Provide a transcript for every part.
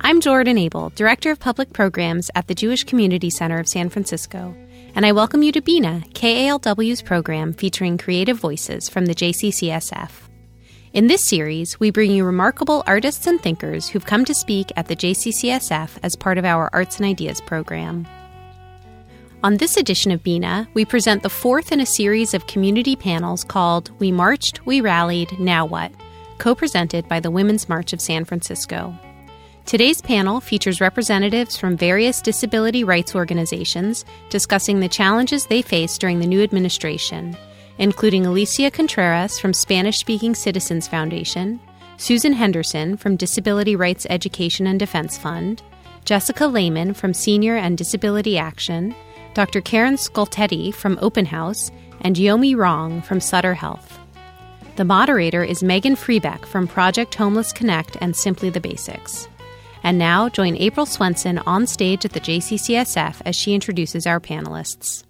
I'm Jordan Abel, Director of Public Programs at the Jewish Community Center of San Francisco, and I welcome you to BINA, KALW's program featuring creative voices from the JCCSF. In this series, we bring you remarkable artists and thinkers who've come to speak at the JCCSF as part of our Arts and Ideas program. On this edition of BINA, we present the fourth in a series of community panels called We Marched, We Rallied, Now What?, co-presented by the Women's March of San Francisco. Today's panel features representatives from various disability rights organizations discussing the challenges they face during the new administration, including Alicia Contreras from Spanish-Speaking Citizens Foundation, Susan Henderson from Disability Rights Education and Defense Fund, Jessica Lehman from Senior and Disability Action, Dr. Karen Skoltety from Open House, and Yomi Rong from Sutter Health. The moderator is Megan Freebeck from Project Homeless Connect and Simply the Basics. And now, join April Swenson on stage at the JCCSF as she introduces our panelists.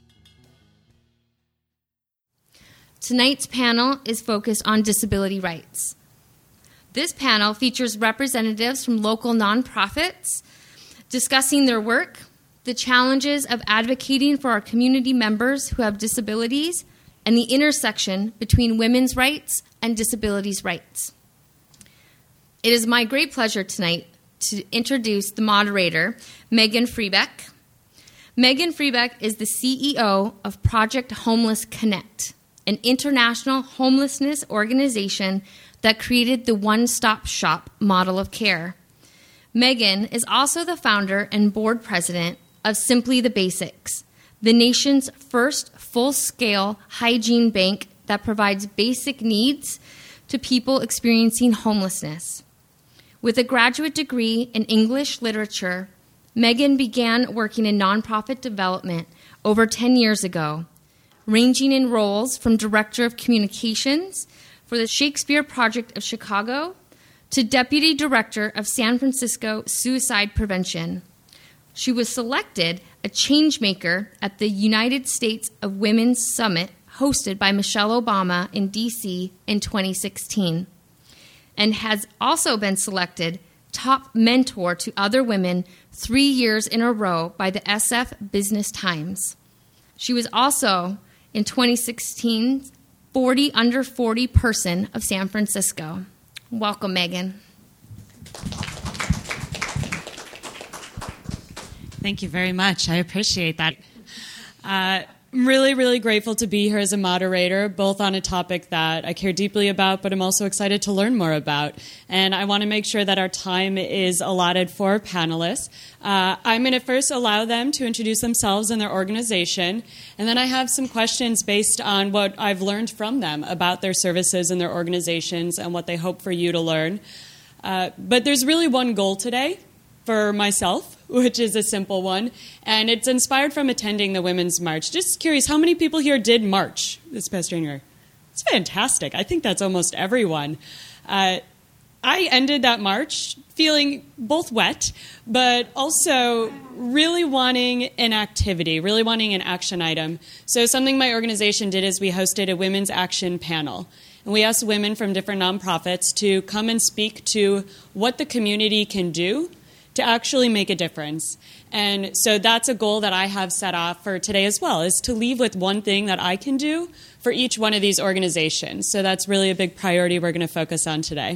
Tonight's panel is focused on disability rights. This panel features representatives from local nonprofits discussing their work, the challenges of advocating for our community members who have disabilities, and the intersection between women's rights and disabilities rights. It is my great pleasure tonight to introduce the moderator, Megan Freebeck. Megan Freebeck is the CEO of Project Homeless Connect, an international homelessness organization that created the one-stop-shop model of care. Megan is also the founder and board president of Simply the Basics, the nation's first full-scale hygiene bank that provides basic needs to people experiencing homelessness. With a graduate degree in English literature, Megan began working in nonprofit development over 10 years ago, ranging in roles from Director of Communications for the Shakespeare Project of Chicago to Deputy Director of San Francisco Suicide Prevention. She was selected a changemaker at the United States of Women's Summit hosted by Michelle Obama in D.C. in 2016. And has also been selected top mentor to other women 3 years in a row by the SF Business Times. She was also, in 2016, 40 under 40 person of San Francisco. Welcome, Megan. Thank you very much. I appreciate that. I'm really, really grateful to be here as a moderator, both on a topic that I care deeply about, but I'm also excited to learn more about. And I want to make sure that our time is allotted for panelists. I'm going to first allow them to introduce themselves and their organization, and then I have some questions based on what I've learned from them about their services and their organizations and what they hope for you to learn. But there's really one goal today for myself, which is a simple one, and it's inspired from attending the Women's March. Just curious, how many people here did march this past January? It's fantastic. I think that's almost everyone. I ended that march feeling both wet, but also really wanting an activity, really wanting an action item. So something my organization did is we hosted a women's action panel. And we asked women from different nonprofits to come and speak to what the community can do to actually make a difference. And so that's a goal that I have set off for today as well, is to leave with one thing that I can do for each one of these organizations. So that's really a big priority we're going to focus on today.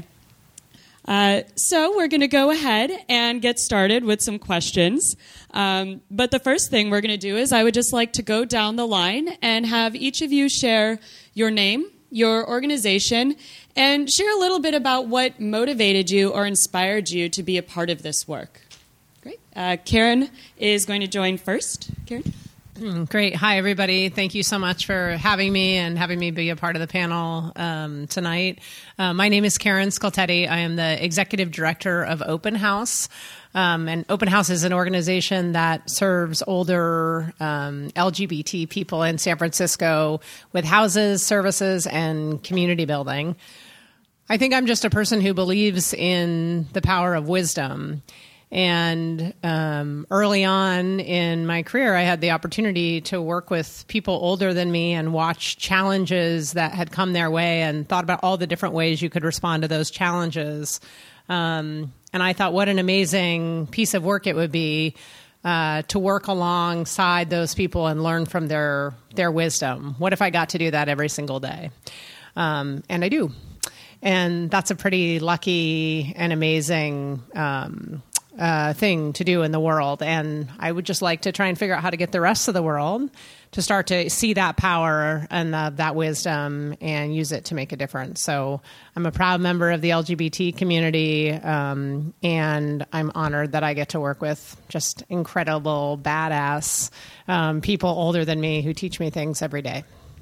So we're going to go ahead and get started with some questions. But the first thing we're going to do is I would just like to go down the line and have each of you share your name, your organization, and share a little bit about what motivated you or inspired you to be a part of this work. Great. Karen is going to join first. Karen? Great. Hi, everybody. Thank you so much for having me and having me be a part of the panel tonight. My name is Karen Skoltety. I am the Executive Director of Open House. And Open House is an organization that serves older LGBT people in San Francisco with houses, services, and community building. I think I'm just a person who believes in the power of wisdom. And early on in my career, I had the opportunity to work with people older than me and watch challenges that had come their way and thought about all the different ways you could respond to those challenges. And I thought, what an amazing piece of work it would be to work alongside those people and learn from their wisdom. What if I got to do that every single day? And I do. And that's a pretty lucky and amazing thing to do in the world. And I would just like to try and figure out how to get the rest of the world to start to see that power and that wisdom and use it to make a difference. So I'm a proud member of the LGBT community, and I'm honored that I get to work with just incredible, badass people older than me who teach me things every day.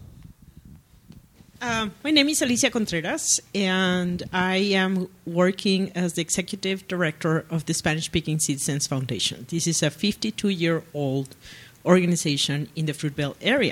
My name is Alicia Contreras, and I am working as the executive director of the Spanish-Speaking Citizens Foundation. This is a 52-year-old organization in the Fruitvale area.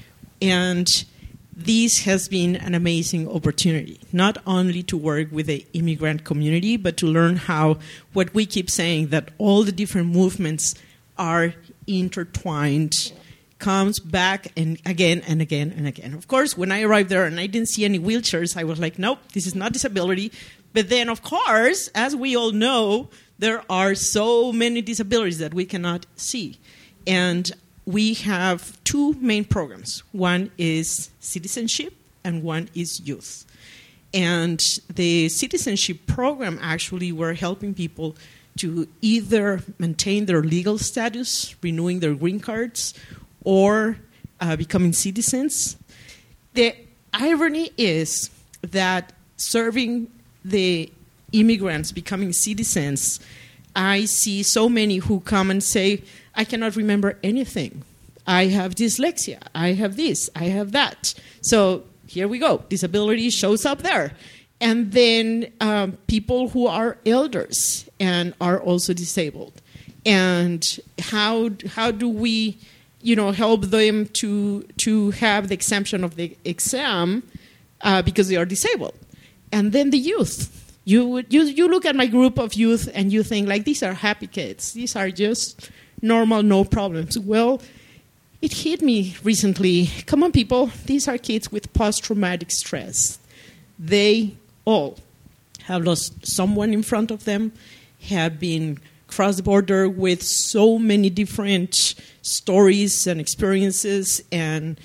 And this has been an amazing opportunity, not only to work with the immigrant community, but to learn how what we keep saying, that all the different movements are intertwined, comes back and again and again and again. Of course, when I arrived there and I didn't see any wheelchairs, I was like, nope, this is not disability. But then, of course, as we all know, there are so many disabilities that we cannot see. And we have two main programs. One is citizenship and one is youth. And the citizenship program, actually, we're helping people to either maintain their legal status, renewing their green cards, or becoming citizens. The irony is that serving the immigrants becoming citizens, I see so many who come and say, I cannot remember anything. I have dyslexia. I have this. I have that. So here we go. Disability shows up there. And then people who are elders and are also disabled. And how do we help them to have the exemption of the exam because they are disabled? And then the youth. You look at my group of youth and you think, like, these are happy kids. These are just normal, no problems. Well, it hit me recently. Come on, people. These are kids with post-traumatic stress. They all have lost someone in front of them, have been crossed the border with so many different stories and experiences, and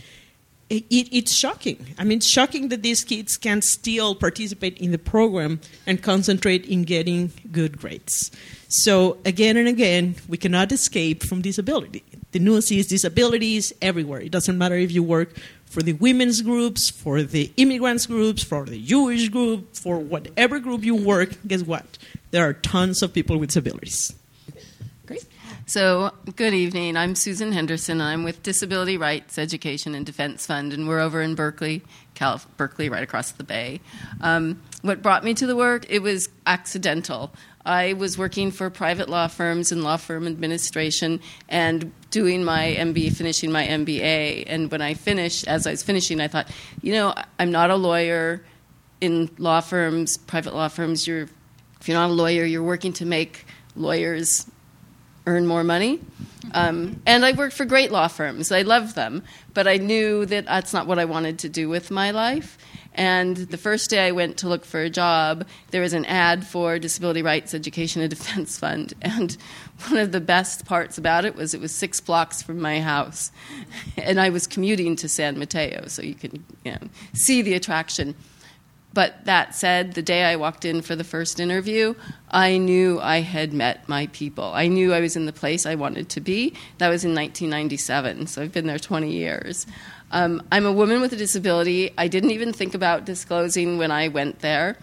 it's shocking. I mean, it's shocking that these kids can still participate in the program and concentrate in getting good grades. So again and again, we cannot escape from disability. The news is disabilities everywhere. It doesn't matter if you work for the women's groups, for the immigrants groups, for the Jewish group, for whatever group you work, guess what? There are tons of people with disabilities. Great. So, good evening. I'm Susan Henderson. I'm with Disability Rights Education and Defense Fund, and we're over in Berkeley, Berkeley, right across the bay. What brought me to the work? It was accidental. I was working for private law firms and law firm administration and doing my MBA, finishing my MBA. And when I finished, as I was finishing, I thought, I'm not a lawyer. In law firms, private law firms, if you're not a lawyer, you're working to make lawyers earn more money. And I worked for great law firms. I loved them. But I knew that that's not what I wanted to do with my life. And the first day I went to look for a job, there was an ad for Disability Rights Education and Defense Fund. And one of the best parts about it was 6 blocks from my house. And I was commuting to San Mateo, so you can see the attraction. But that said, the day I walked in for the first interview, I knew I had met my people. I knew I was in the place I wanted to be. That was in 1997, so I've been there 20 years. I'm a woman with a disability. I didn't even think about disclosing when I went there.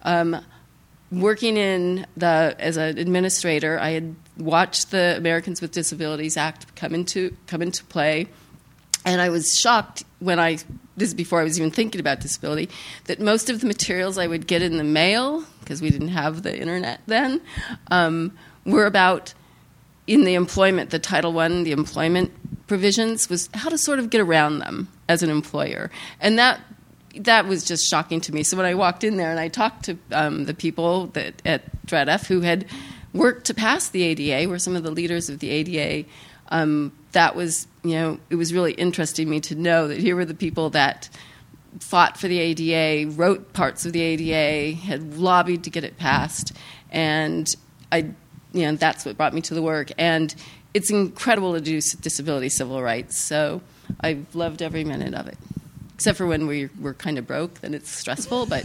Working as an administrator, I had watched the Americans with Disabilities Act come into play, and I was shocked this is before I was even thinking about disability, that most of the materials I would get in the mail, because we didn't have the internet then, were about, in the employment, the Title I, the employment provisions, was how to sort of get around them as an employer. And that was just shocking to me. So when I walked in there and I talked to the people at DREDF who had worked to pass the ADA, were some of the leaders of the ADA, that was, it was really interesting me to know that here were the people that fought for the ADA, wrote parts of the ADA, had lobbied to get it passed. And that's what brought me to the work. And it's incredible to do disability civil rights. So I've loved every minute of it. Except for when we're kind of broke, then it's stressful, but...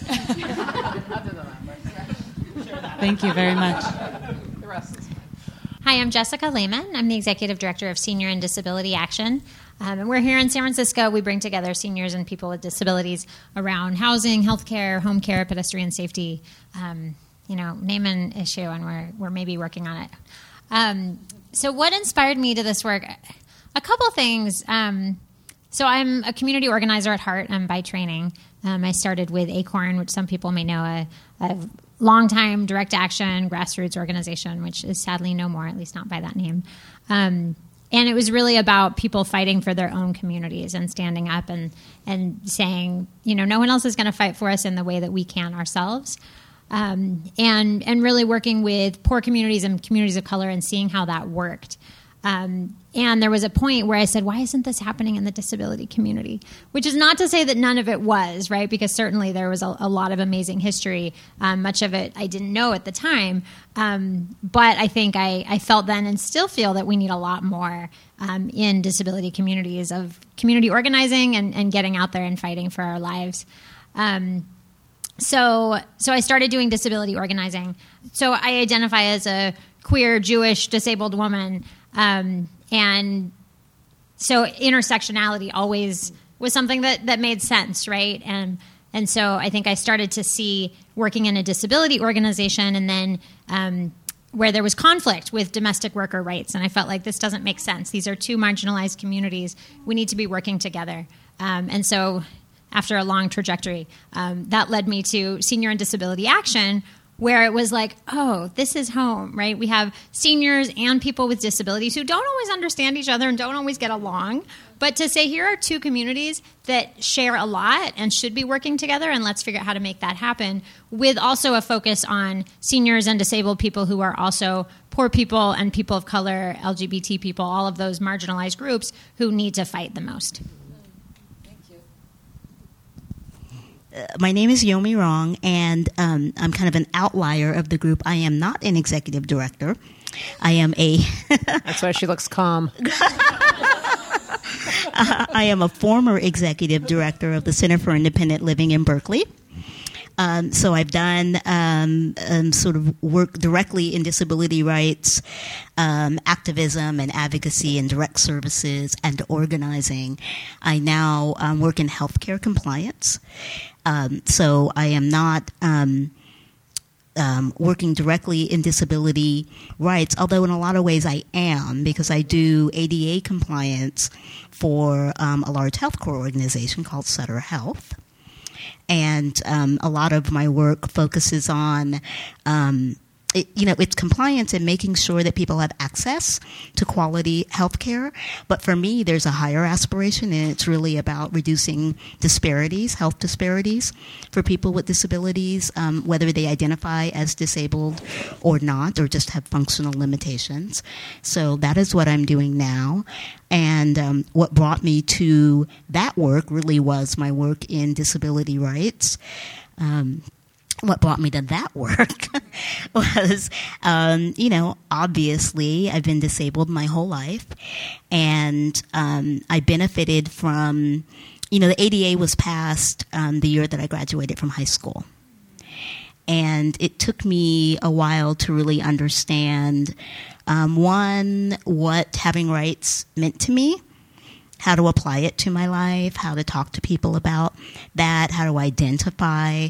Thank you very much. Hi, I'm Jessica Lehman. I'm the Executive Director of Senior and Disability Action. And we're here in San Francisco. We bring together seniors and people with disabilities around housing, healthcare, home care, pedestrian safety, name an issue, and we're maybe working on it. So what inspired me to this work? A couple things. So I'm a community organizer at heart by training. I started with ACORN, which some people may know, a longtime direct action grassroots organization, which is sadly no more, at least not by that name. And it was really about people fighting for their own communities and standing up and saying, no one else is going to fight for us in the way that we can ourselves. And really working with poor communities and communities of color and seeing how that worked. And there was a point where I said, why isn't this happening in the disability community? Which is not to say that none of it was, right? Because certainly there was a lot of amazing history. Much of it I didn't know at the time. But I think I felt then and still feel that we need a lot more in disability communities of community organizing and getting out there and fighting for our lives. So I started doing disability organizing. So I identify as a queer, Jewish, disabled woman. And so intersectionality always was something that made sense, right? And so I think I started to see working in a disability organization and then where there was conflict with domestic worker rights. And I felt like this doesn't make sense. These are two marginalized communities. We need to be working together. And so after a long trajectory, that led me to Senior and Disability Action, where it was like, oh, this is home, right? We have seniors and people with disabilities who don't always understand each other and don't always get along. But to say, here are two communities that share a lot and should be working together, and let's figure out how to make that happen, with also a focus on seniors and disabled people who are also poor people and people of color, LGBT people, all of those marginalized groups who need to fight the most. My name is Yomi Rong, and I'm kind of an outlier of the group. I am not an executive director. I am a... That's why she looks calm. I am a former executive director of the Center for Independent Living in Berkeley. So I've done sort of work directly in disability rights, activism and advocacy and direct services and organizing. I now work in healthcare compliance. So I am not working directly in disability rights, although in a lot of ways I am, because I do ADA compliance for a large healthcare organization called Sutter Health. And a lot of my work focuses on, it's compliance and making sure that people have access to quality health care. But for me, there's a higher aspiration, and it's really about reducing disparities, health disparities for people with disabilities, whether they identify as disabled or not, or just have functional limitations. So that is what I'm doing now. And what brought me to that work really was my work in disability rights. What brought me to that work was, obviously I've been disabled my whole life, and I benefited from, the ADA was passed the year that I graduated from high school. And it took me a while to really understand, one, what having rights meant to me, how to apply it to my life, how to talk to people about that, how to identify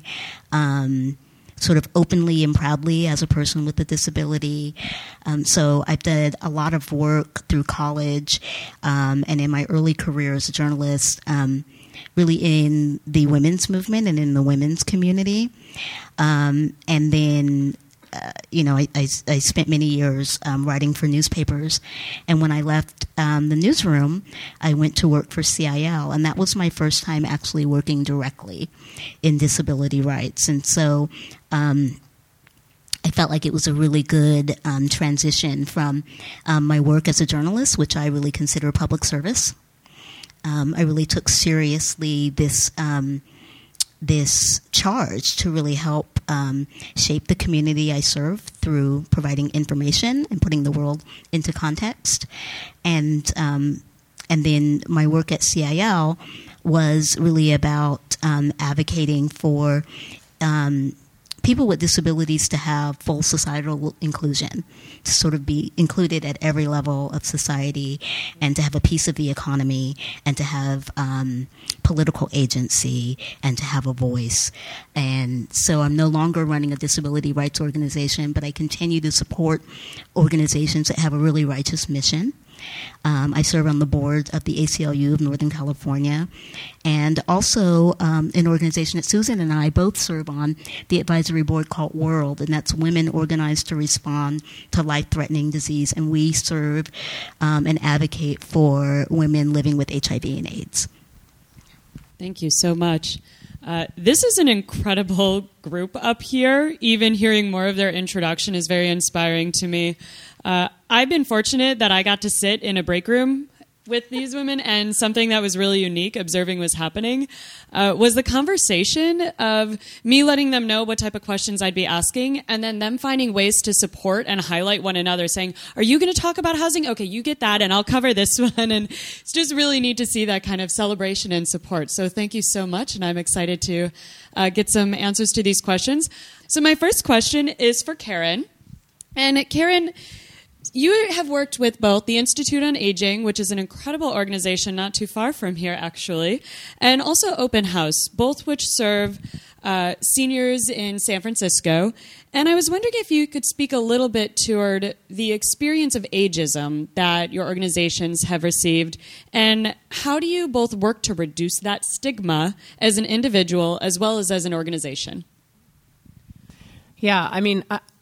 sort of openly and proudly as a person with a disability. So I've done a lot of work through college and in my early career as a journalist, really in the women's movement and in the women's community. And then I spent many years writing for newspapers, and when I left the newsroom, I went to work for CIL, and that was my first time actually working directly in disability rights. And so I felt like it was a really good transition from my work as a journalist, which I really consider public service. I really took seriously this charge to really help shape the community I serve through providing information and putting the world into context. And then my work at CIL was really about advocating for people with disabilities to have full societal inclusion, to sort of be included at every level of society, and to have a piece of the economy, and to have political agency, and to have a voice. And so I'm no longer running a disability rights organization, but I continue to support organizations that have a really righteous mission. I serve on the board of the ACLU of Northern California, and also an organization that Susan and I both serve on, the advisory board called World, and that's Women Organized to Respond to Life-Threatening Disease, and we serve and advocate for women living with HIV and AIDS. Thank you so much. This is an incredible group up here. Even hearing more of their introduction is very inspiring to me. I've been fortunate that I got to sit in a break room with these women, and something that was really unique observing was happening was the conversation of me letting them know what type of questions I'd be asking, and then them finding ways to support and highlight one another, saying, are you going to talk about housing? Okay, you get that, and I'll cover this one. And it's just really neat to see that kind of celebration and support. So thank you so much, and I'm excited to get some answers to these questions. So my first question is for Karen. And Karen, you have worked with both the Institute on Aging, which is an incredible organization not too far from here, actually, and also Open House, both which serve seniors in San Francisco. And I was wondering if you could speak a little bit toward the experience of ageism that your organizations have received, and how do you both work to reduce that stigma as an individual as well as an organization? Yeah, I mean,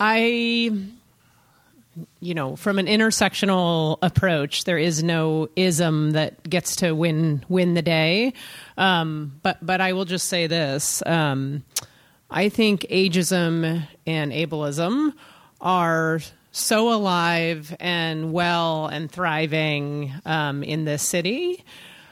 from an intersectional approach, there is no ism that gets to win the day. But I will just say this. I think ageism and ableism are so alive and well and thriving in this city,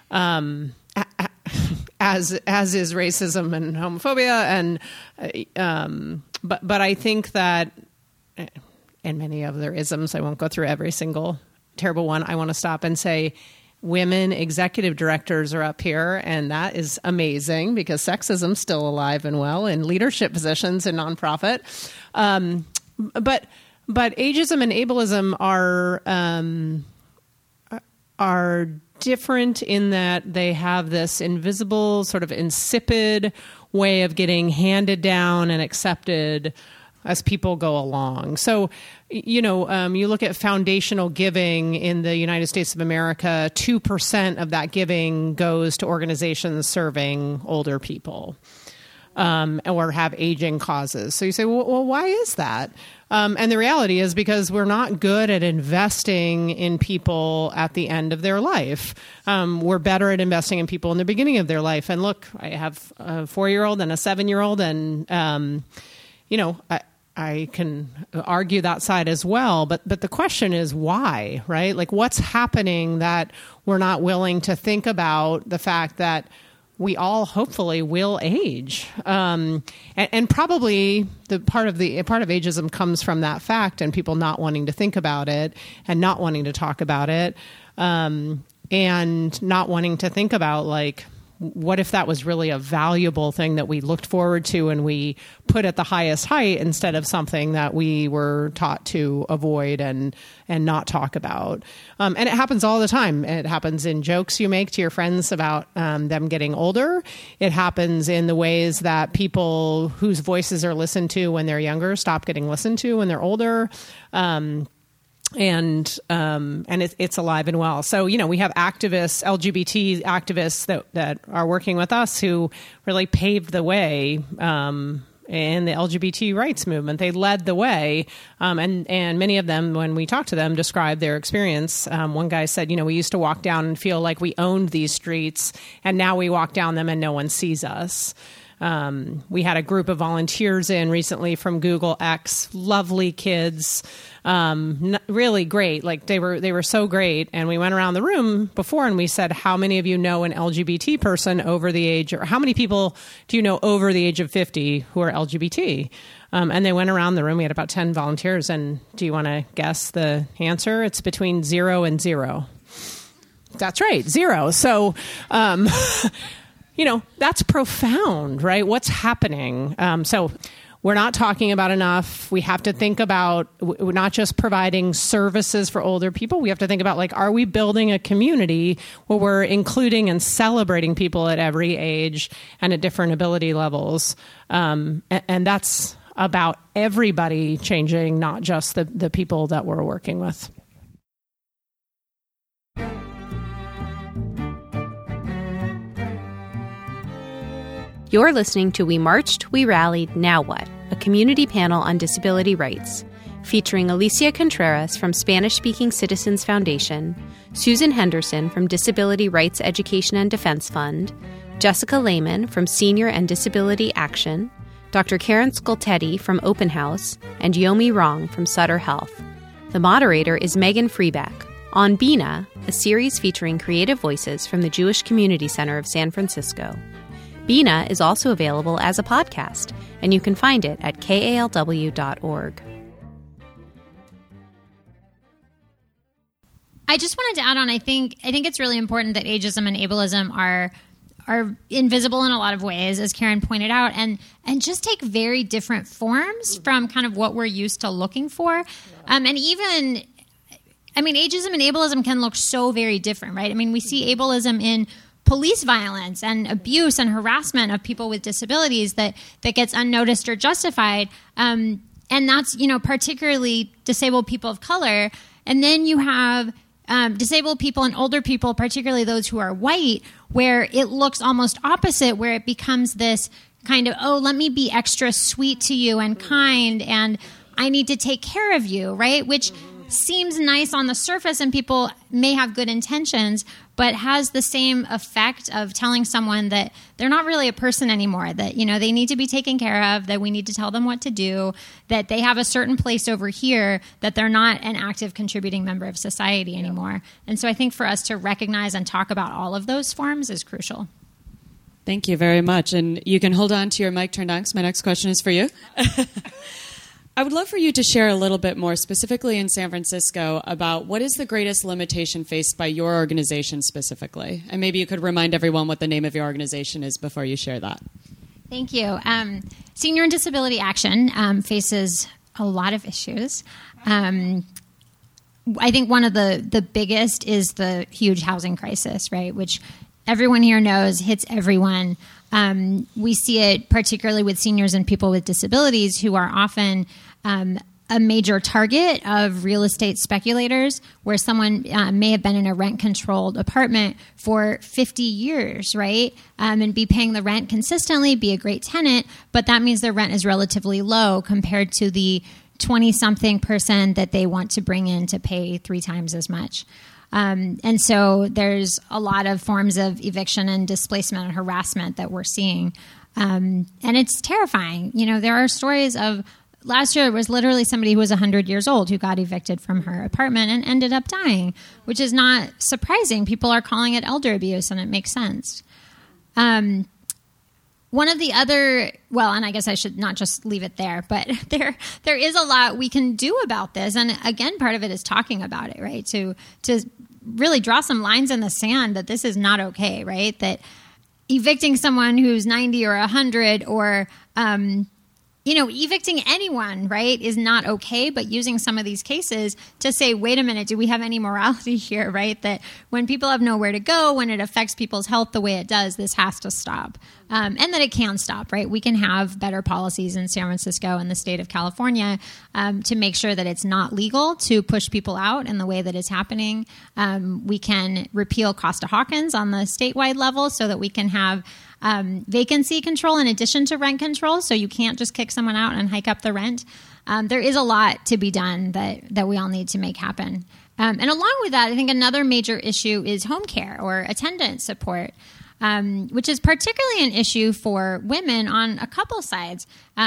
as is racism and homophobia. And but I think that, and many other isms, I won't go through every single terrible one. I want to stop and say women executive directors are up here, and that is amazing because sexism's still alive and well in leadership positions in nonprofit. But ageism and ableism are different in that they have this invisible, sort of insipid way of getting handed down and accepted as people go along. So, you look at foundational giving in the United States of America, 2% of that giving goes to organizations serving older people or have aging causes. So you say, well, why is that? And the reality is because we're not good at investing in people at the end of their life. We're better at investing in people in the beginning of their life. And look, I have a 4-year-old and a 7-year-old, and, I can argue that side as well, but the question is why, right? Like, what's happening that we're not willing to think about the fact that we all hopefully will age, and probably the part of ageism comes from that fact, and people not wanting to think about it and not wanting to talk about it, and not wanting to think about, like, what if that was really a valuable thing that we looked forward to and we put at the highest height instead of something that we were taught to avoid and not talk about. And it happens all the time. It happens in jokes you make to your friends about them getting older. It happens in the ways that people whose voices are listened to when they're younger stop getting listened to when they're older. And it's alive and well. So, we have activists, LGBT activists that are working with us who really paved the way in the LGBT rights movement. They led the way. And many of them, when we talked to them, described their experience. One guy said, we used to walk down and feel like we owned these streets, and now we walk down them and no one sees us. We had a group of volunteers in recently from Google X, lovely kids, really great. Like they were so great. And we went around the room before and we said, how many of you know an LGBT person over the age, or how many people do you know over the age of 50 who are LGBT? And they went around the room. We had about 10 volunteers. And do you want to guess the answer? It's between 0 and 0. That's right, 0. So, that's profound, right? What's happening? So we're not talking about enough. We have to think about, we're not just providing services for older people. We have to think about, like, are we building a community where we're including and celebrating people at every age and at different ability levels? And that's about everybody changing, not just the people that we're working with. You're listening to We Marched, We Rallied, Now What? A community panel on disability rights, featuring Alicia Contreras from Spanish-Speaking Citizens Foundation, Susan Henderson from Disability Rights Education and Defense Fund, Jessica Lehman from Senior and Disability Action, Dr. Karen Scoltetti from Open House, and Yomi Rong from Sutter Health. The moderator is Megan Freeback. On Bina, a series featuring creative voices from the Jewish Community Center of San Francisco. Bina is also available as a podcast, and you can find it at kalw.org. I just wanted to add on, I think it's really important that ageism and ableism are invisible in a lot of ways, as Karen pointed out, and just take very different forms from kind of what we're used to looking for. And even, ageism and ableism can look so very different, right? We see ableism in police violence and abuse and harassment of people with disabilities that gets unnoticed or justified. And that's, particularly disabled people of color. And then you have disabled people and older people, particularly those who are white, where it looks almost opposite, where it becomes this kind of, oh, let me be extra sweet to you and kind, and I need to take care of you, right? Which seems nice on the surface, and people may have good intentions, but has the same effect of telling someone that they're not really a person anymore, that, they need to be taken care of, that we need to tell them what to do, that they have a certain place over here, that they're not an active contributing member of society anymore. And so I think for us to recognize and talk about all of those forms is crucial. Thank you very much. And you can hold on to your mic turned on, because my next question is for you. I would love for you to share a little bit more, specifically in San Francisco, about what is the greatest limitation faced by your organization specifically. And maybe you could remind everyone what the name of your organization is before you share that. Thank you. Senior and Disability Action faces a lot of issues. I think one of the biggest is the huge housing crisis, right, which everyone here knows hits everyone. We see it particularly with seniors and people with disabilities, who are often a major target of real estate speculators, where someone may have been in a rent-controlled apartment for 50 years, right? And be paying the rent consistently, be a great tenant, but that means their rent is relatively low compared to the 20-something person that they want to bring in to pay 3 times as much. And so there's a lot of forms of eviction and displacement and harassment that we're seeing. And it's terrifying. There are stories of last year, it was literally somebody who was 100 years old who got evicted from her apartment and ended up dying, which is not surprising. People are calling it elder abuse, and it makes sense. One of the other, and I guess I should not just leave it there, but there is a lot we can do about this. And again, part of it is talking about it, right? To really draw some lines in the sand that this is not okay, right? That evicting someone who's 90 or 100 or, evicting anyone, right, is not okay, but using some of these cases to say, wait a minute, do we have any morality here, right? That when people have nowhere to go, when it affects people's health the way it does, this has to stop. And that it can stop, right? We can have better policies in San Francisco and the state of California to make sure that it's not legal to push people out in the way that is happening. We can repeal Costa-Hawkins on the statewide level so that we can have vacancy control in addition to rent control, so you can't just kick someone out and hike up the rent. There is a lot to be done that we all need to make happen. And along with that, I think another major issue is home care or attendant support. which is particularly an issue for women on a couple sides.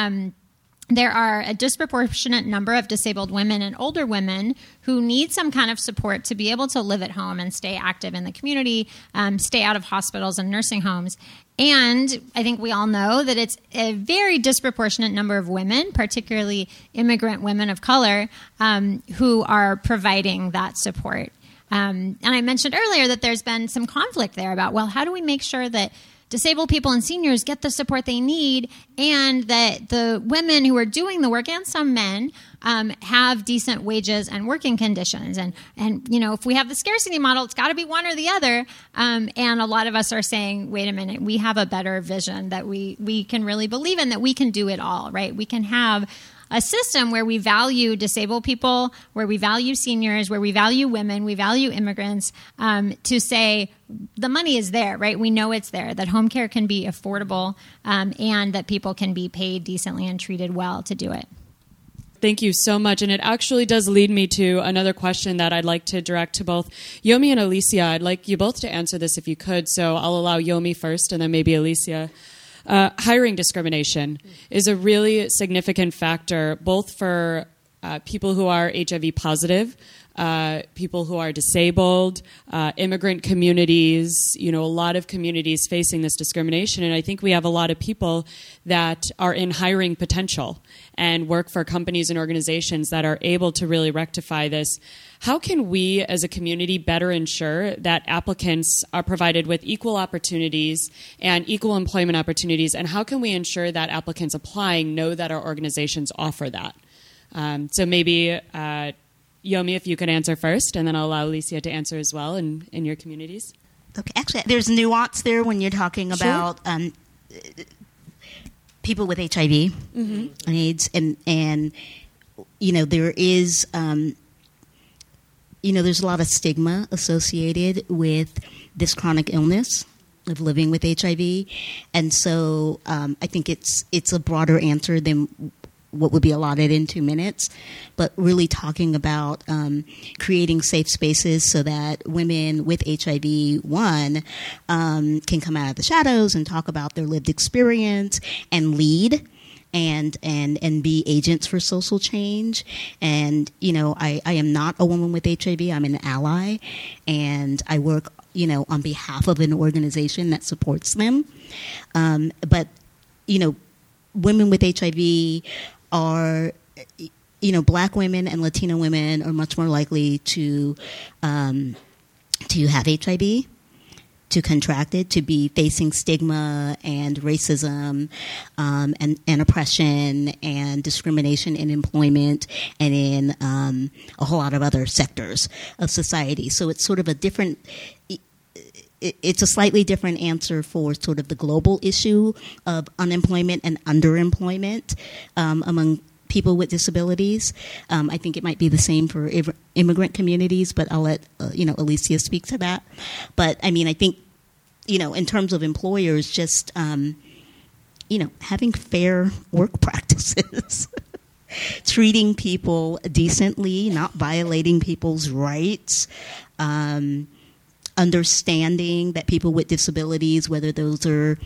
There are a disproportionate number of disabled women and older women who need some kind of support to be able to live at home and stay active in the community, stay out of hospitals and nursing homes. And I think we all know that it's a very disproportionate number of women, particularly immigrant women of color, who are providing that support. And I mentioned earlier that there's been some conflict there about, well, how do we make sure that disabled people and seniors get the support they need, and that the women who are doing the work, and some men, have decent wages and working conditions. And you know, if we have the scarcity model, it's got to be one or the other. And a lot of us are saying, wait a minute, we have a better vision that we can really believe in, that we can do it all, right? We can have a system where we value disabled people, where we value seniors, where we value women, we value immigrants, to say the money is there, right? We know it's there, that home care can be affordable, and that people can be paid decently and treated well to do it. Thank you so much. And it actually does lead me to another question that I'd like to direct to both Yomi and Alicia. I'd like you both to answer this if you could. So I'll allow Yomi first and then maybe Alicia. Hiring discrimination is a really significant factor, both for people who are HIV positive, people who are disabled, immigrant communities, you know, a lot of communities facing this discrimination. And I think we have a lot of people that are in hiring potential and work for companies and organizations that are able to really rectify this. How can we as a community better ensure that applicants are provided with equal opportunities and equal employment opportunities? And how can we ensure that applicants applying know that our organizations offer that? So maybe, Yomi, if you could answer first, and then I'll allow Alicia to answer as well in your communities. Okay, actually, there's nuance there when you're talking about people with HIV and AIDS, and you know, there is there's a lot of stigma associated with this chronic illness of living with HIV, and so I think it's a broader answer than what would be allotted in 2 minutes, but really talking about creating safe spaces so that women with HIV, can come out of the shadows and talk about their lived experience and lead and be agents for social change. And, you know, I am not a woman with HIV. I'm an ally, and I work, you know, on behalf of an organization that supports them. But, you know, women with HIV are, you know, Black women and Latino women are much more likely to have HIV, to contract it, to be facing stigma and racism and oppression and discrimination in employment and in a whole lot of other sectors of society. So it's sort of a different... It's a slightly different answer for sort of the global issue of unemployment and underemployment among people with disabilities. I think it might be the same for immigrant communities, but I'll let Alicia speak to that. But I mean, I think, you know, in terms of employers, just having fair work practices, treating people decently, not violating people's rights. Understanding that people with disabilities, whether those are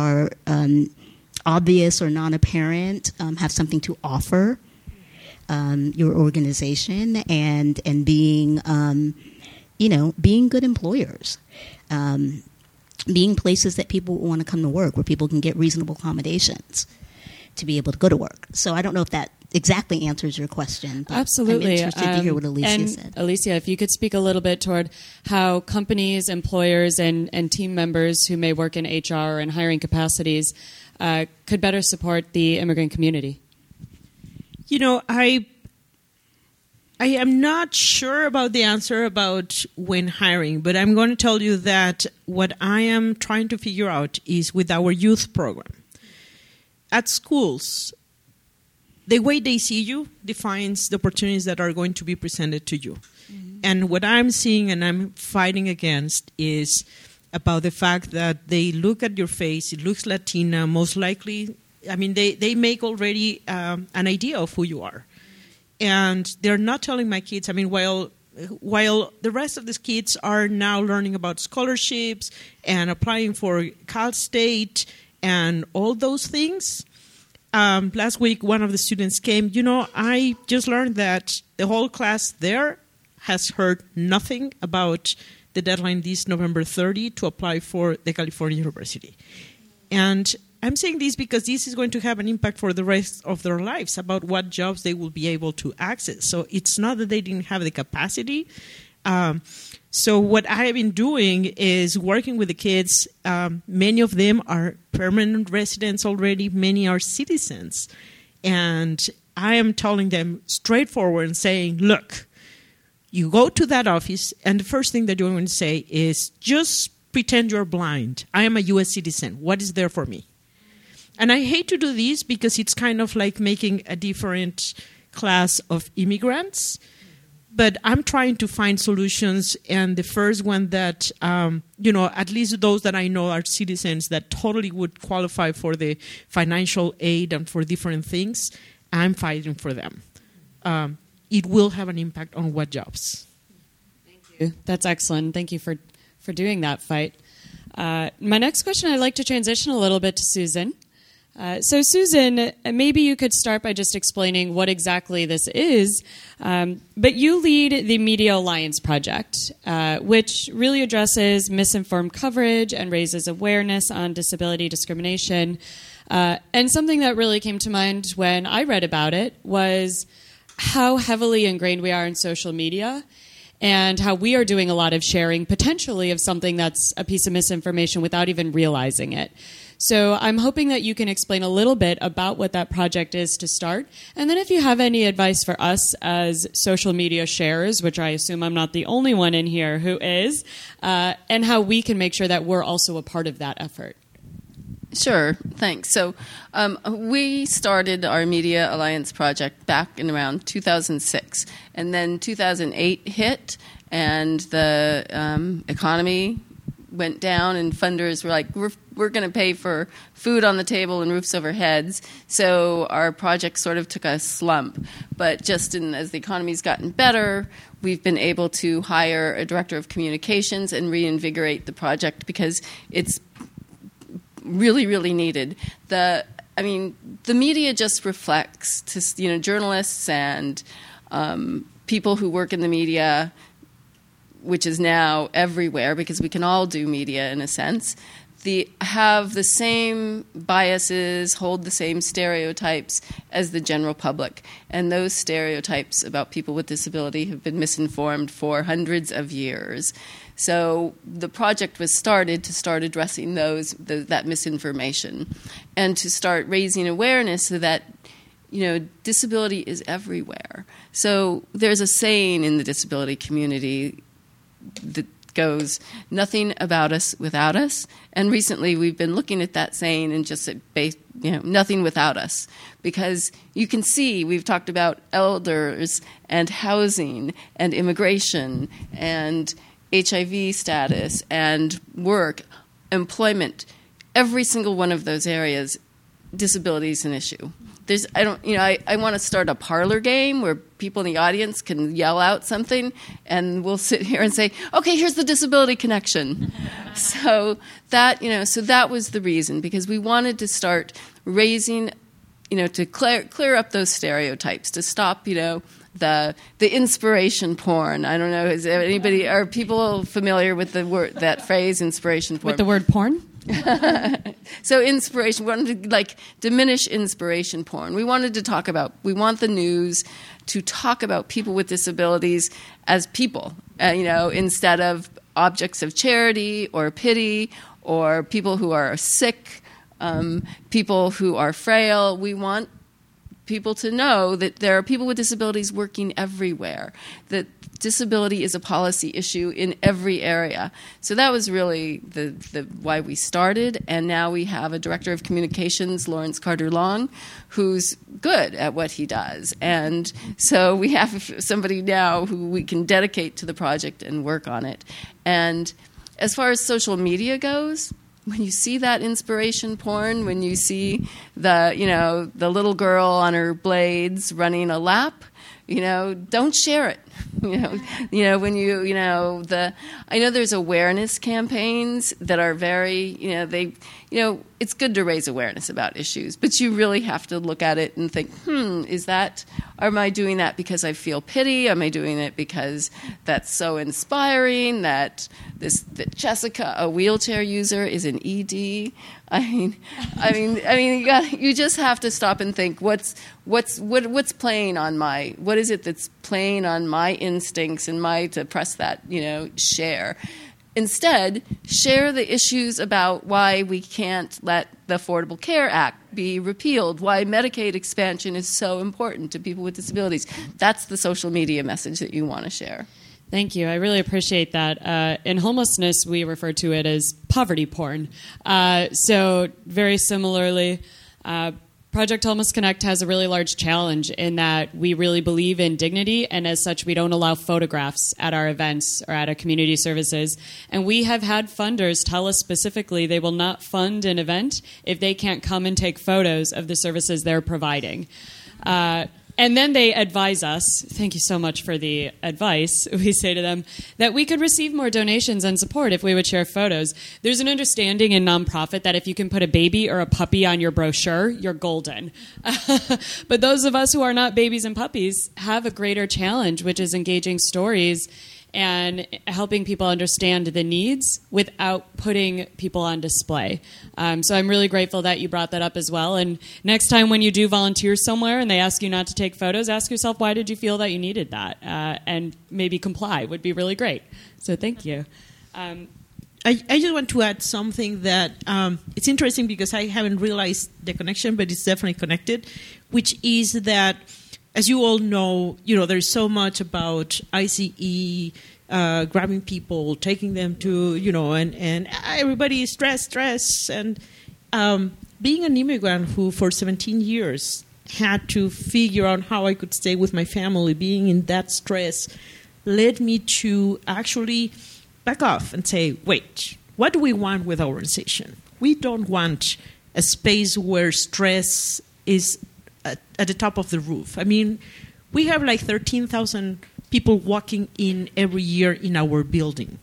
obvious or non-apparent, have something to offer your organization, and being being good employers, being places that people want to come to work, where people can get reasonable accommodations to be able to go to work. So I don't know if that exactly answers your question. But absolutely. I'm interested to hear what Alicia said. Alicia, if you could speak a little bit toward how companies, employers, and team members who may work in HR or in hiring capacities could better support the immigrant community. You know, I am not sure about the answer about when hiring, but I'm going to tell you that what I am trying to figure out is with our youth program. At schools, the way they see you defines the opportunities that are going to be presented to you. Mm-hmm. And what I'm seeing and I'm fighting against is about the fact that they look at your face, it looks Latina, most likely, I mean, they make already an idea of who you are. And they're not telling my kids, I mean, while while the rest of the kids are now learning about scholarships and applying for Cal State and all those things, last week one of the students came, I just learned that the whole class there has heard nothing about the deadline this November 30 to apply for the California University. And I'm saying this because this is going to have an impact for the rest of their lives about what jobs they will be able to access. So it's not that they didn't have the capacity. So what I have been doing is working with the kids. Many of them are permanent residents already. Many are citizens. And I am telling them straightforward and saying, look, you go to that office, and the first thing that you're going to say is, just pretend you're blind. I am a U.S. citizen. What is there for me? And I hate to do this because it's kind of like making a different class of immigrants. But I'm trying to find solutions. And the first one that, at least those that I know are citizens that totally would qualify for the financial aid and for different things, I'm fighting for them. It will have an impact on what jobs. Thank you. That's excellent. Thank you for doing that fight. My next question, I'd like to transition a little bit to Susan. So Susan, maybe you could start by just explaining what exactly this is. But you lead the Media Alliance Project, which really addresses misinformed coverage and raises awareness on disability discrimination. And something that really came to mind when I read about it was how heavily ingrained we are in social media and how we are doing a lot of sharing potentially of something that's a piece of misinformation without even realizing it. So I'm hoping that you can explain a little bit about what that project is to start. And then if you have any advice for us as social media sharers, which I assume I'm not the only one in here who is, and how we can make sure that we're also a part of that effort. Sure, thanks. So we started our Media Alliance Project back in around 2006. And then 2008 hit, and the economy went down, and funders were like, we're going to pay for food on the table and roofs over heads. So our project sort of took a slump. But just as the economy's gotten better, we've been able to hire a director of communications and reinvigorate the project because it's really, really needed. The media just reflects to journalists and people who work in the media, which is now everywhere because we can all do media in a sense. Have the same biases, hold the same stereotypes as the general public. And those stereotypes about people with disability have been misinformed for hundreds of years. So the project was started to start addressing that misinformation and to start raising awareness so that disability is everywhere. So there's a saying in the disability community that goes, nothing about us without us. And recently we've been looking at that saying and just nothing without us. Because you can see we've talked about elders and housing and immigration and HIV status and work, employment. Every single one of those areas, disability is an issue. I want to start a parlor game where people in the audience can yell out something, and we'll sit here and say, "Okay, here's the disability connection." So that was the reason, because we wanted to start raising, to clear up those stereotypes, to stop, the inspiration porn. I don't know, are people familiar with that phrase, inspiration porn? With the word porn? So inspiration, we wanted to diminish inspiration porn. We want the news to talk about people with disabilities as people, instead of objects of charity or pity or people who are sick, people who are frail. We want people to know that there are people with disabilities working everywhere, that disability is a policy issue in every area. So that was really the why we started, and now we have a director of communications, Lawrence Carter-Long, who's good at what he does. And so we have somebody now who we can dedicate to the project and work on it. And as far as social media goes, when you see that inspiration porn, when you see the little girl on her blades running a lap, don't share it. When I know there's awareness campaigns that are very, it's good to raise awareness about issues, but you really have to look at it and think, am I doing that because I feel pity? Am I doing it because that's so inspiring that Jessica, a wheelchair user, is an ED? You just have to stop and think, what's playing on what is it that's playing on my instincts and to press that, share. Instead, share the issues about why we can't let the Affordable Care Act be repealed, why Medicaid expansion is so important to people with disabilities. That's the social media message that you want to share. Thank you. I really appreciate that. In homelessness, we refer to it as poverty porn. So very similarly, Project Homeless Connect has a really large challenge in that we really believe in dignity, and as such, we don't allow photographs at our events or at our community services. And we have had funders tell us specifically they will not fund an event if they can't come and take photos of the services they're providing. And then they advise us, thank you so much for the advice, we say to them, that we could receive more donations and support if we would share photos. There's an understanding in nonprofit that if you can put a baby or a puppy on your brochure, you're golden. But those of us who are not babies and puppies have a greater challenge, which is engaging stories and helping people understand the needs without putting people on display. So I'm really grateful that you brought that up as well. And next time when you do volunteer somewhere and they ask you not to take photos, ask yourself, why did you feel that you needed that? And maybe comply would be really great. So thank you. I just want to add something that it's interesting because I haven't realized the connection, but it's definitely connected, which is that, as you all know, there's so much about ICE grabbing people, taking them to, and everybody is stressed. And being an immigrant who for 17 years had to figure out how I could stay with my family, being in that stress, led me to actually back off and say, wait, what do we want with our organization? We don't want a space where stress is at the top of the roof. I mean, we have like 13,000 people walking in every year in our building.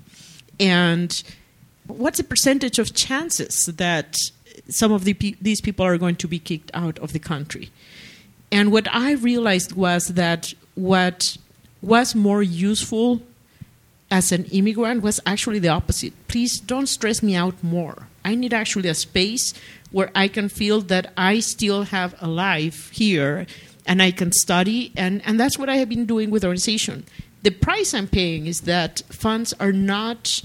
And what's the percentage of chances that some of these people are going to be kicked out of the country? And what I realized was that what was more useful as an immigrant was actually the opposite. Please don't stress me out more. I need actually a space where I can feel that I still have a life here and I can study. And that's what I have been doing with the organization. The price I'm paying is that funds are not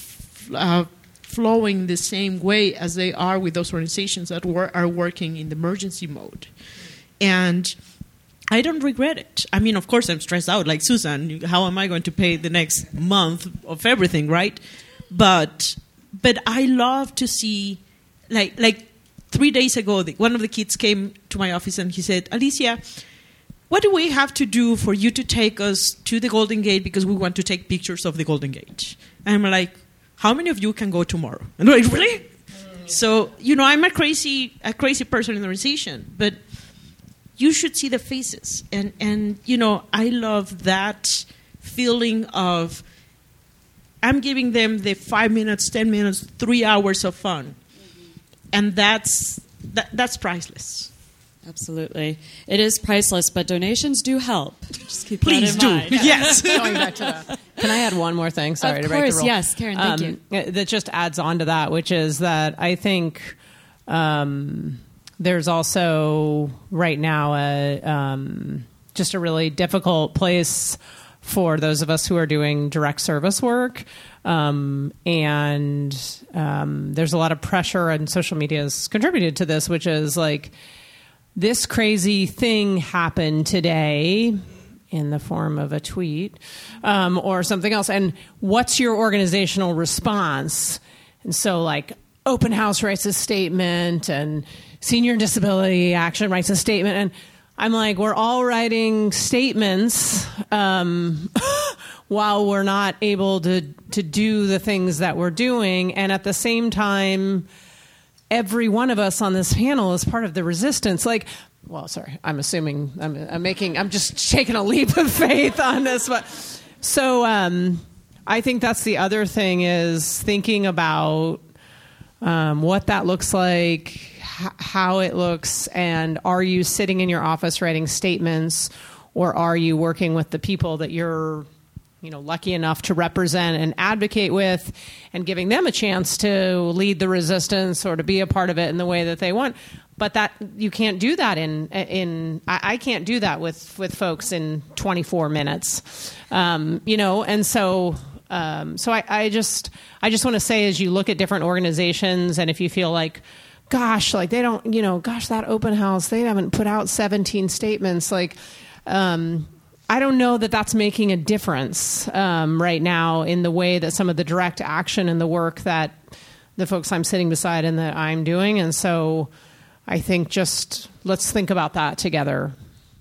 flowing the same way as they are with those organizations that are working in the emergency mode. And I don't regret it. I mean, of course, I'm stressed out. Like Susan, how am I going to pay the next month of everything, right? But I love to see, like 3 days ago, one of the kids came to my office and he said, Alicia, what do we have to do for you to take us to the Golden Gate because we want to take pictures of the Golden Gate? And I'm like, how many of you can go tomorrow? And they're like, really? So, I'm a crazy person in the organization, but you should see the faces. And I love that feeling of I'm giving them the 5 minutes, 10 minutes, 3 hours of fun. And that's priceless. Absolutely. It is priceless, but donations do help. Just keep Please that in mind. Yes. Going back to that. Can I add one more thing? Sorry to break the rule. Of course, yes. Karen, thank you. That just adds on to that, which is that I think there's also right now just a really difficult place for those of us who are doing direct service work. And there's a lot of pressure, and social media has contributed to this, which is like, this crazy thing happened today in the form of a tweet or something else. And what's your organizational response? And so like Open House writes a statement and Senior Disability Action writes a statement. And I'm like, we're all writing statements while we're not able to do the things that we're doing. And at the same time, every one of us on this panel is part of the resistance. Like, well, sorry, I'm assuming I'm just taking a leap of faith on this, but so I think that's the other thing is thinking about what that looks like, how it looks, and are you sitting in your office writing statements, or are you working with the people that you're lucky enough to represent and advocate with, and giving them a chance to lead the resistance or to be a part of it in the way that they want. But that you can't do that I can't do that with folks in 24 minutes, and so I just want to say, as you look at different organizations, and if you feel like, gosh, like they don't, that open house, they haven't put out 17 statements, like, I don't know that that's making a difference right now in the way that some of the direct action and the work that the folks I'm sitting beside and that I'm doing. And so I think just let's think about that together.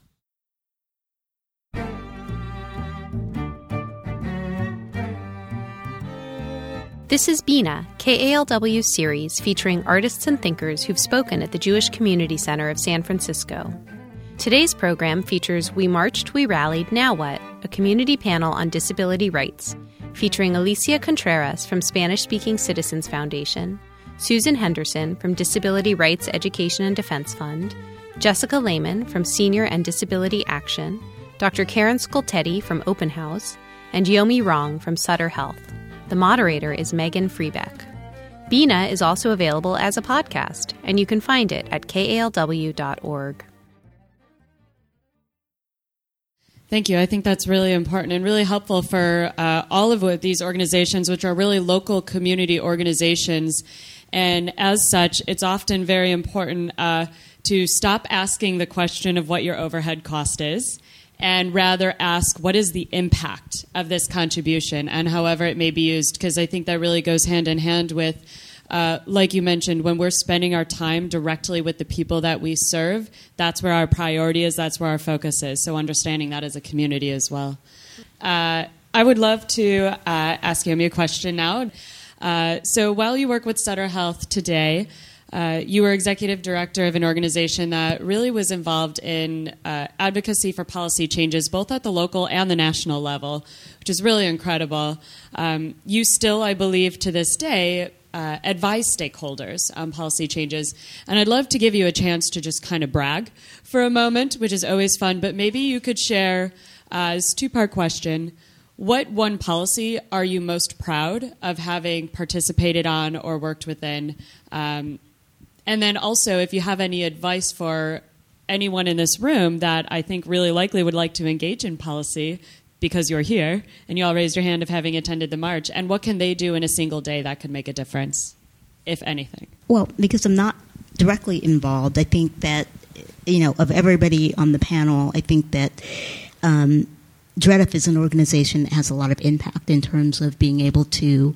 This is Bina, KALW's series featuring artists and thinkers who've spoken at the Jewish Community Center of San Francisco. Today's program features We Marched, We Rallied, Now What?, a community panel on disability rights, featuring Alicia Contreras from Spanish-Speaking Citizens Foundation, Susan Henderson from Disability Rights Education and Defense Fund, Jessica Lehman from Senior and Disability Action, Dr. Karen Scoltetti from Open House, and Yomi Rong from Sutter Health. The moderator is Megan Freebeck. Bina is also available as a podcast, and you can find it at kalw.org. Thank you. I think that's really important and really helpful for all of these organizations, which are really local community organizations. And as such, it's often very important to stop asking the question of what your overhead cost is, and rather ask what is the impact of this contribution and however it may be used, because I think that really goes hand in hand with, like you mentioned, when we're spending our time directly with the people that we serve, that's where our priority is, that's where our focus is. So understanding that as a community as well. I would love to ask you a question now. So while you work with Sutter Health today, you were executive director of an organization that really was involved in advocacy for policy changes, both at the local and the national level, which is really incredible. You still, I believe, to this day, advise stakeholders on policy changes. And I'd love to give you a chance to just kind of brag for a moment, which is always fun, but maybe you could share, this two-part question, what one policy are you most proud of having participated on or worked within? And then also, if you have any advice for anyone in this room that I think really likely would like to engage in policy, because you're here, and you all raised your hand of having attended the march, and what can they do in a single day that could make a difference, if anything? Well, because I'm not directly involved, I think that, of everybody on the panel, I think that DREDF is an organization that has a lot of impact in terms of being able to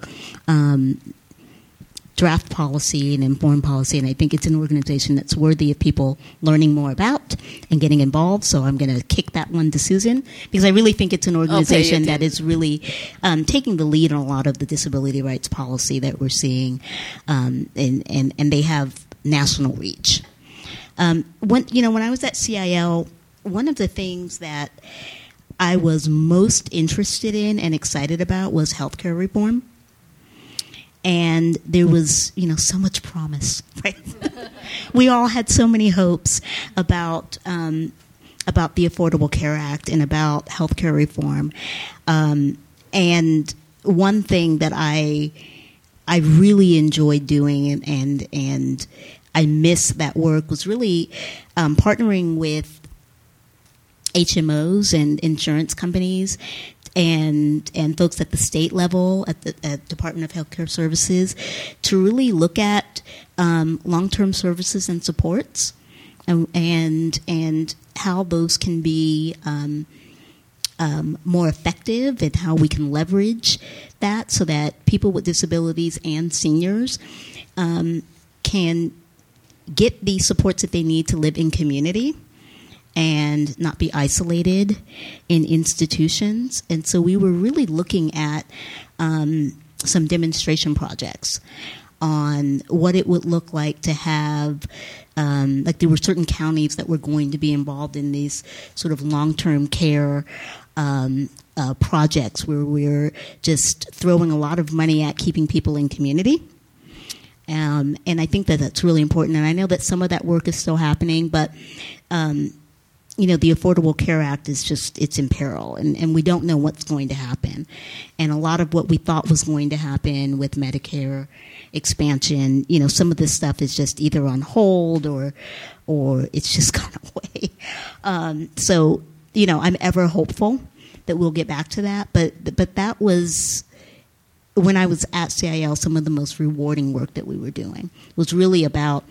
draft policy and inform policy, and I think it's an organization that's worthy of people learning more about and getting involved. So I'm going to kick that one to Susan, because I really think it's an organization that is really taking the lead on a lot of the disability rights policy that we're seeing, and they have national reach. When I was at CIL, one of the things that I was most interested in and excited about was healthcare reform. And there was, so much promise, right? We all had so many hopes about the Affordable Care Act and about healthcare reform. And one thing that I really enjoyed doing and I miss that work was really partnering with HMOs and insurance companies and folks at the state level, at the Department of Healthcare Services, to really look at long-term services and supports, and how those can be more effective, and how we can leverage that so that people with disabilities and seniors can get the supports that they need to live in community and not be isolated in institutions. And so we were really looking at some demonstration projects on what it would look like to have, like there were certain counties that were going to be involved in these sort of long-term care projects where we're just throwing a lot of money at keeping people in community. And I think that that's really important. And I know that some of that work is still happening, but, the Affordable Care Act is just, it's in peril, and we don't know what's going to happen. And a lot of what we thought was going to happen with Medicare expansion, some of this stuff is just either on hold or it's just gone away. So, I'm ever hopeful that we'll get back to that. But that was, when I was at CIL, some of the most rewarding work that we were doing was really about,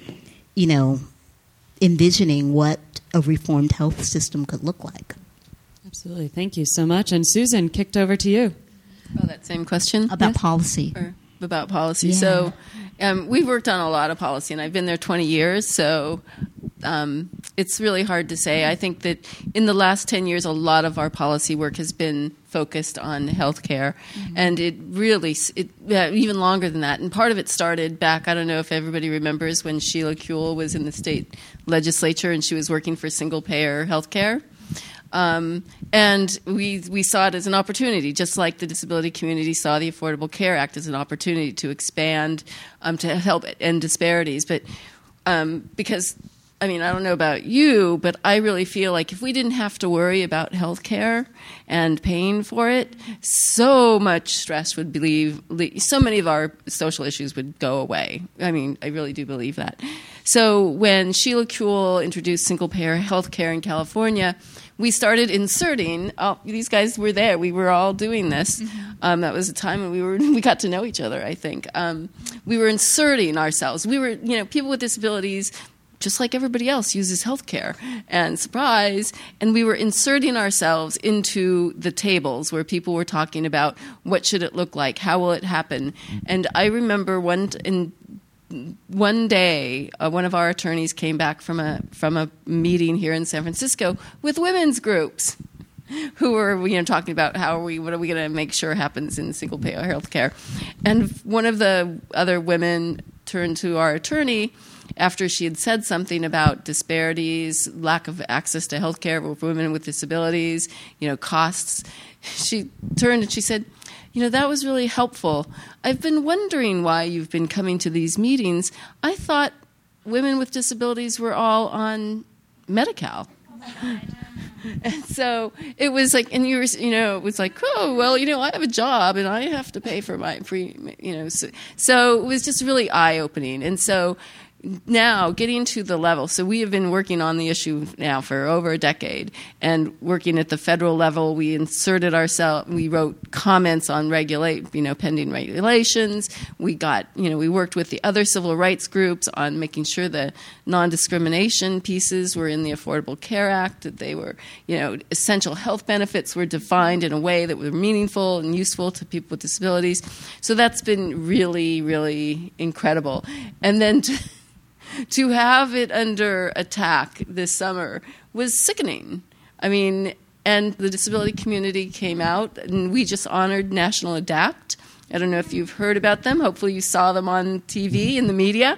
envisioning what a reformed health system could look like. Absolutely. Thank you so much. And Susan, kicked over to you. Oh, that same question? About policy. Or about policy. Yeah. So we've worked on a lot of policy, and I've been there 20 years, so it's really hard to say. I think that in the last 10 years, a lot of our policy work has been focused on healthcare, and it really, even longer than that. And part of it started back, I don't know if everybody remembers, when Sheila Kuehl was in the state legislature and she was working for single-payer healthcare. And we saw it as an opportunity, just like the disability community saw the Affordable Care Act as an opportunity to expand, to help end disparities. But because, I don't know about you, but I really feel like if we didn't have to worry about health care and paying for it, so much stress would so many of our social issues would go away. I really do believe that. So when Sheila Kuehl introduced single-payer health care in California, we started inserting. These guys were there. We were all doing this. That was a time when we got to know each other, I think. We were inserting ourselves. We were, people with disabilities, just like everybody else, uses health care. And surprise, and we were inserting ourselves into the tables where people were talking about what should it look like, how will it happen. And I remember one day, one of our attorneys came back from a meeting here in San Francisco with women's groups who were talking about what are we going to make sure happens in single payer health care. And one of the other women turned to our attorney after she had said something about disparities, lack of access to health care for women with disabilities, costs. She turned and she said, that was really helpful. I've been wondering why you've been coming to these meetings. I thought women with disabilities were all on Medi-Cal. And so it was like, and it was like, oh, well, I have a job and I have to pay for my So it was just really eye-opening. And so now getting to the level, so we have been working on the issue now for over a decade, and working at the federal level, we inserted ourselves, we wrote comments on pending regulations. We got, we worked with the other civil rights groups on making sure the non-discrimination pieces were in the Affordable Care Act, that they were, essential health benefits were defined in a way that were meaningful and useful to people with disabilities. So that's been really, really incredible. And then to have it under attack this summer was sickening. And the disability community came out, and we just honored National Adapt. I don't know if you've heard about them. Hopefully you saw them on TV in the media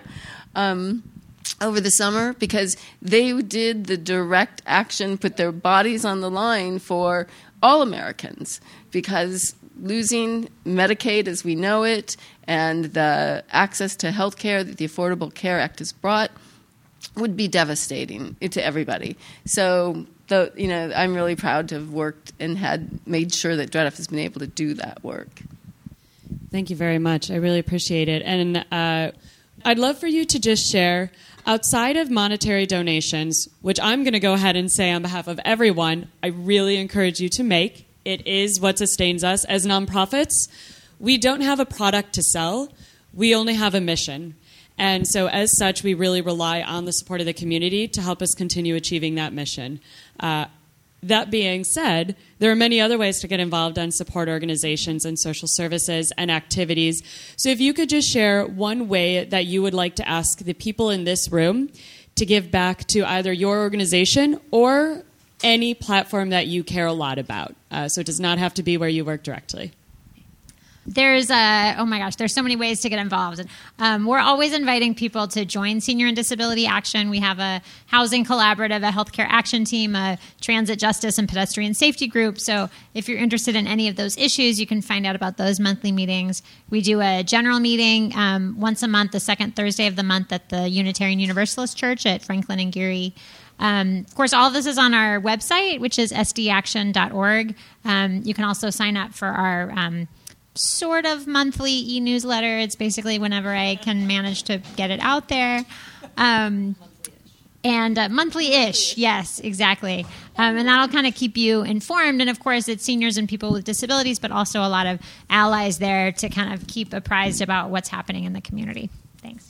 over the summer, because they did the direct action, put their bodies on the line for all Americans, because losing Medicaid as we know it and the access to health care that the Affordable Care Act has brought would be devastating to everybody. So, I'm really proud to have worked and had made sure that DREDF has been able to do that work. Thank you very much. I really appreciate it. And I'd love for you to just share, outside of monetary donations, which I'm going to go ahead and say on behalf of everyone, I really encourage you to make. It is what sustains us as nonprofits. We don't have a product to sell. We only have a mission. And so as such, we really rely on the support of the community to help us continue achieving that mission. That being said, there are many other ways to get involved and support organizations and social services and activities. So if you could just share one way that you would like to ask the people in this room to give back to either your organization or any platform that you care a lot about. So it does not have to be where you work directly. There's there's so many ways to get involved. We're always inviting people to join Senior and Disability Action. We have a housing collaborative, a healthcare action team, a transit justice and pedestrian safety group. So if you're interested in any of those issues, you can find out about those monthly meetings. We do a general meeting once a month, the second Thursday of the month at the Unitarian Universalist Church at Franklin and Geary. Of course, all of this is on our website, which is sdaction.org. You can also sign up for our sort of monthly e-newsletter. It's basically whenever I can manage to get it out there. And monthly-ish, yes, exactly. And that'll kind of keep you informed. And, of course, it's seniors and people with disabilities, but also a lot of allies there to kind of keep apprised about what's happening in the community. Thanks.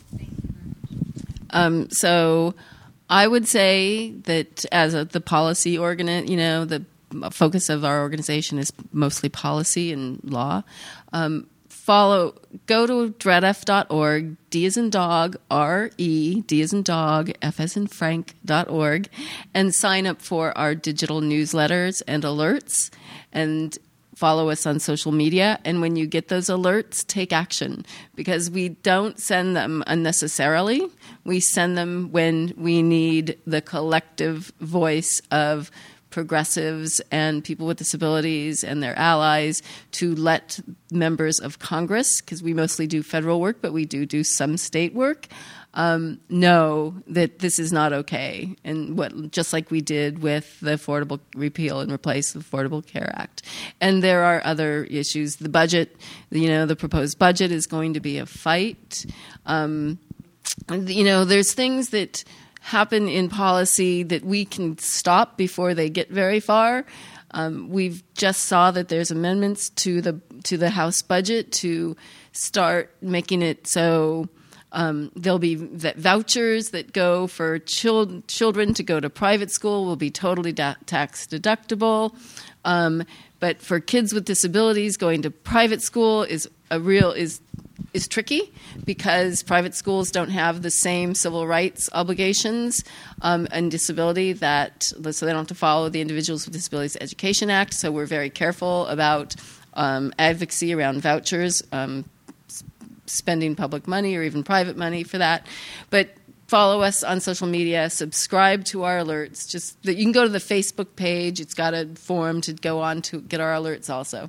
So I would say that as the policy the focus of our organization is mostly policy and law. Go to dredf.org, D as in dog, R-E, D as in dog, F as in Frank.org, and sign up for our digital newsletters and alerts, and follow us on social media. And when you get those alerts, take action, because we don't send them unnecessarily. We send them when we need the collective voice of progressives and people with disabilities and their allies to let members of Congress, because we mostly do federal work, but we do some state work, know that this is not okay. And just like we did with the Affordable Repeal and Replace the Affordable Care Act. And there are other issues. The budget, the proposed budget is going to be a fight. There's things that happen in policy that we can stop before they get very far. We've just saw that there's amendments to the House budget to start making it so there'll be vouchers that go for children to go to private school will be totally tax deductible. But for kids with disabilities, going to private school is tricky, because private schools don't have the same civil rights obligations and disability so they don't have to follow the Individuals with Disabilities Education Act. So we're very careful about advocacy around vouchers, spending public money or even private money for that. But follow us on social media, subscribe to our alerts. You can go to the Facebook page. It's got a form to go on to get our alerts also.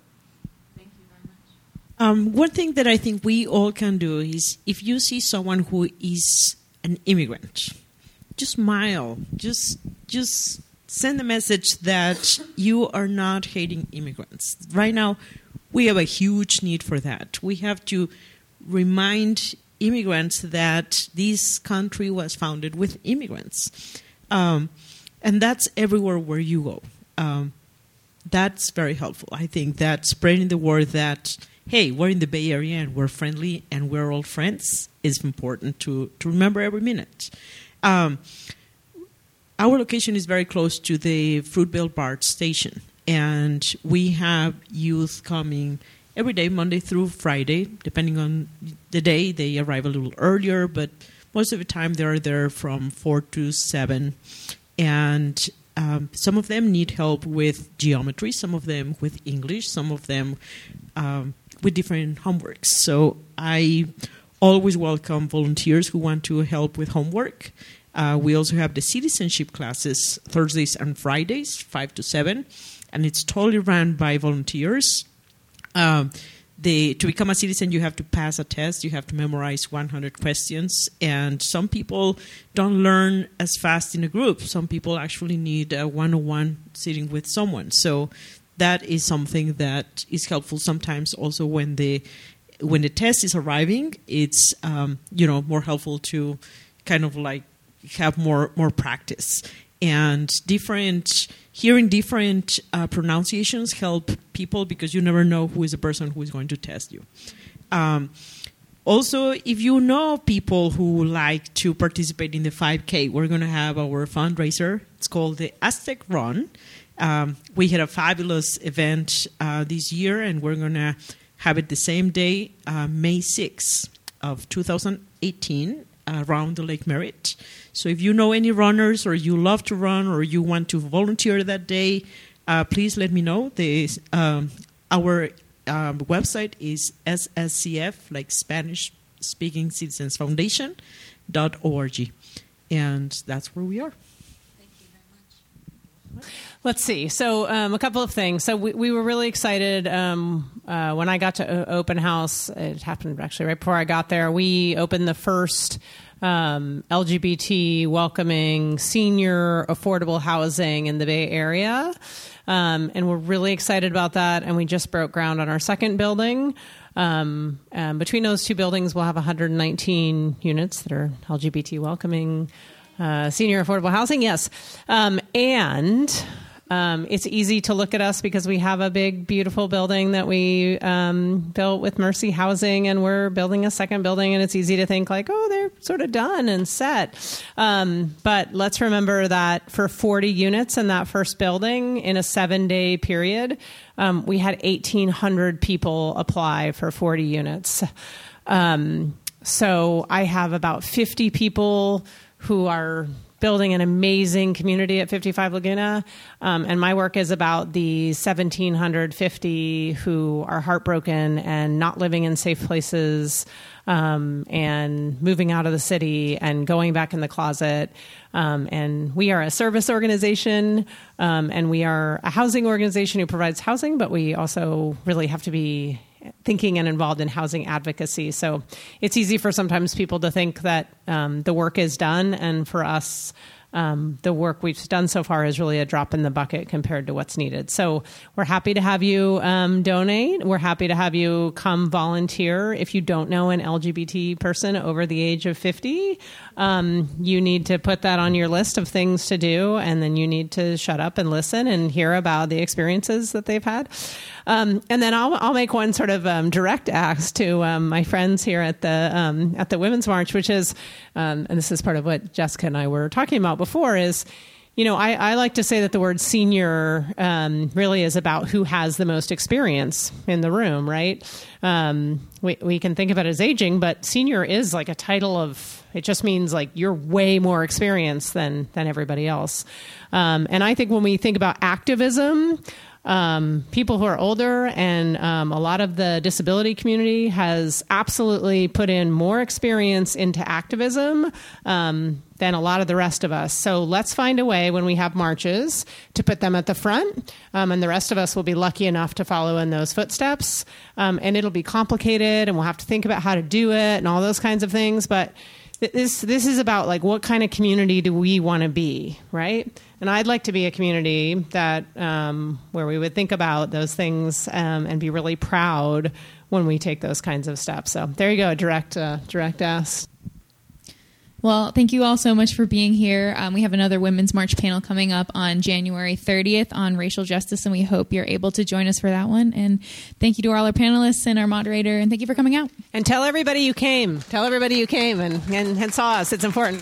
One thing that I think we all can do is, if you see someone who is an immigrant, just smile. Just send a message that you are not hating immigrants. Right now, we have a huge need for that. We have to remind immigrants that this country was founded with immigrants. And that's everywhere where you go. That's very helpful. I think that spreading the word that, hey, we're in the Bay Area and we're friendly and we're all friends is important to remember every minute. Our location is very close to the Fruitvale BART station, and we have youth coming every day, Monday through Friday. Depending on the day, they arrive a little earlier, but most of the time they're there from 4 to 7. And some of them need help with geometry, some of them with English, some of them with different homeworks. So I always welcome volunteers who want to help with homework. We also have the citizenship classes Thursdays and Fridays, 5 to 7, and it's totally run by volunteers. To become a citizen, you have to pass a test. You have to memorize 100 questions, and some people don't learn as fast in a group. Some people actually need a one-on-one sitting with someone. So that is something that is helpful sometimes. Also, when the test is arriving, it's more helpful to kind of like have more practice, and hearing different pronunciations help people, because you never know who is the person who is going to test you. Also, if you know people who like to participate in the 5K, we're going to have our fundraiser. It's called the Aztec Run. We had a fabulous event this year, and we're going to have it the same day, May 6th of 2018, around the Lake Merritt. So if you know any runners, or you love to run, or you want to volunteer that day, please let me know. Our website is SSCF, like Spanish Speaking Citizens Foundation.org. And that's where we are. Let's see. So a couple of things. So we were really excited when I got to Open House. It happened actually right before I got there. We opened the first LGBT welcoming senior affordable housing in the Bay Area. And we're really excited about that. And we just broke ground on our second building. Between those two buildings, we'll have 119 units that are LGBT welcoming senior affordable housing. Yes. It's easy to look at us because we have a big, beautiful building that we built with Mercy Housing, and we're building a second building, and it's easy to think like, oh, they're sort of done and set. But let's remember that for 40 units in that first building in a 7-day period, we had 1,800 people apply for 40 units. So I have about 50 people who are building an amazing community at 55 Laguna. And my work is about the 1,750 who are heartbroken and not living in safe places, and moving out of the city and going back in the closet. And we are a service organization, and we are a housing organization who provides housing, but we also really have to be thinking and involved in housing advocacy. So it's easy for sometimes people to think that the work is done. And for us, the work we've done so far is really a drop in the bucket compared to what's needed. So we're happy to have you donate. We're happy to have you come volunteer. If you don't know an LGBT person over the age of 50, you need to put that on your list of things to do. And then you need to shut up and listen and hear about the experiences that they've had. And then I'll make one sort of direct ask to my friends here at the Women's March, which is, and this is part of what Jessica and I were talking about before, is, you know, I like to say that the word senior really is about who has the most experience in the room, right? We can think of it as aging, but senior is like a title of, it just means like you're way more experienced than everybody else. And I think when we think about activism, people who are older and a lot of the disability community has absolutely put in more experience into activism than a lot of the rest of us. So let's find a way when we have marches to put them at the front, and the rest of us will be lucky enough to follow in those footsteps. And it'll be complicated, and we'll have to think about how to do it and all those kinds of things. But this is about like what kind of community do we want to be, right? And I'd like to be a community that where we would think about those things and be really proud when we take those kinds of steps. So there you go, direct ask. Well, thank you all so much for being here. We have another Women's March panel coming up on January 30th on racial justice, and we hope you're able to join us for that one. And thank you to all our panelists and our moderator, and thank you for coming out. And tell everybody you came. Tell everybody you came and saw us. It's important.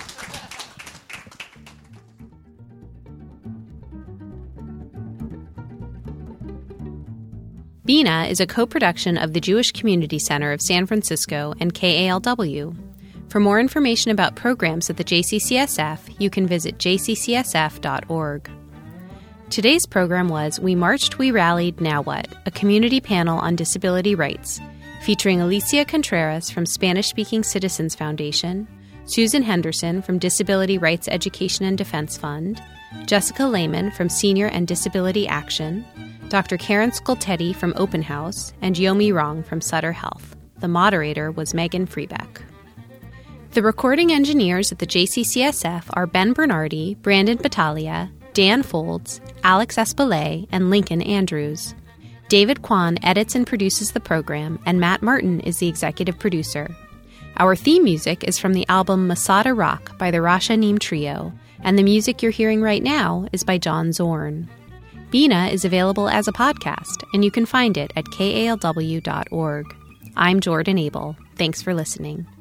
BINA is a co-production of the Jewish Community Center of San Francisco and KALW. For more information about programs at the JCCSF, you can visit jccsf.org. Today's program was We Marched, We Rallied, Now What? A community panel on disability rights, featuring Alicia Contreras from Spanish-Speaking Citizens Foundation, Susan Henderson from Disability Rights Education and Defense Fund, Jessica Lehman from Senior and Disability Action, Dr. Karen Skoltedi from Open House, and Yomi Rong from Sutter Health. The moderator was Megan Freebeck. The recording engineers at the JCCSF are Ben Bernardi, Brandon Battaglia, Dan Folds, Alex Espelay, and Lincoln Andrews. David Kwan edits and produces the program, and Matt Martin is the executive producer. Our theme music is from the album Masada Rock by the Rasha Neem Trio, and the music you're hearing right now is by John Zorn. BINA is available as a podcast, and you can find it at kalw.org. I'm Jordan Abel. Thanks for listening.